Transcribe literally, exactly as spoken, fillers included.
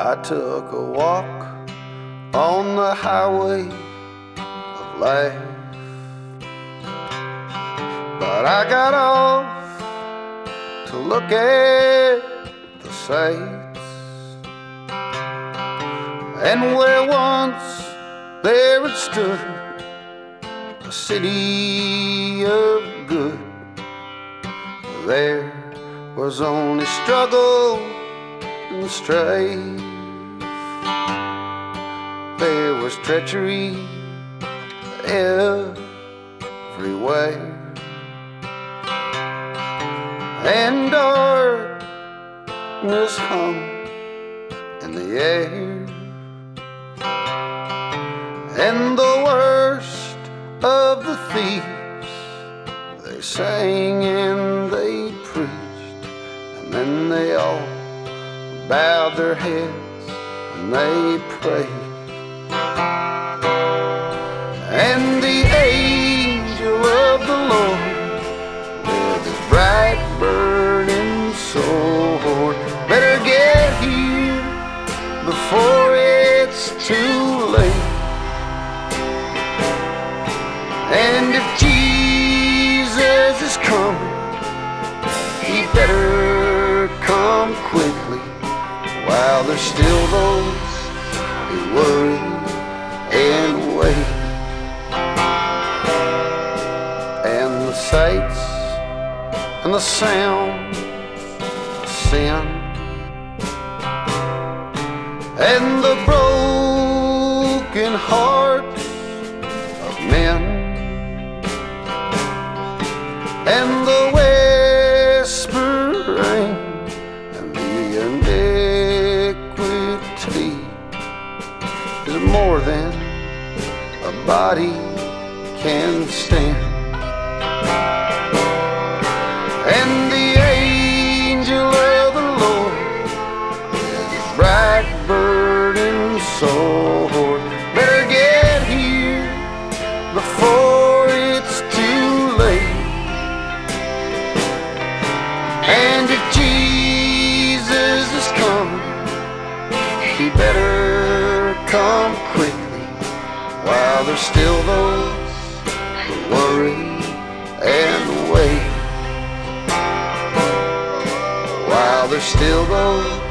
I took a walk on the highway of life, but I got off to look at the sights. And where once there had stood a city of good, there was only struggle and strife. There was treachery everywhere, and darkness hung in the air. And the worst of the thieves, they sang and they preached, and then they all bowed their heads and they prayed. And the angel of the Lord, with his bright burning sword, better get here before it's too late. And if Jesus is coming, he better come quickly, while there's still those who worry and wait. And the sights and the sound of sin, and the broken hearts of men, and the whispering and the iniquity is more than a body can stand. And the angel of the Lord, with his bright burning sword, better get here before it's too late. And if Jesus is coming, he better come quickly, while there's still those who worry and wait. While there's still those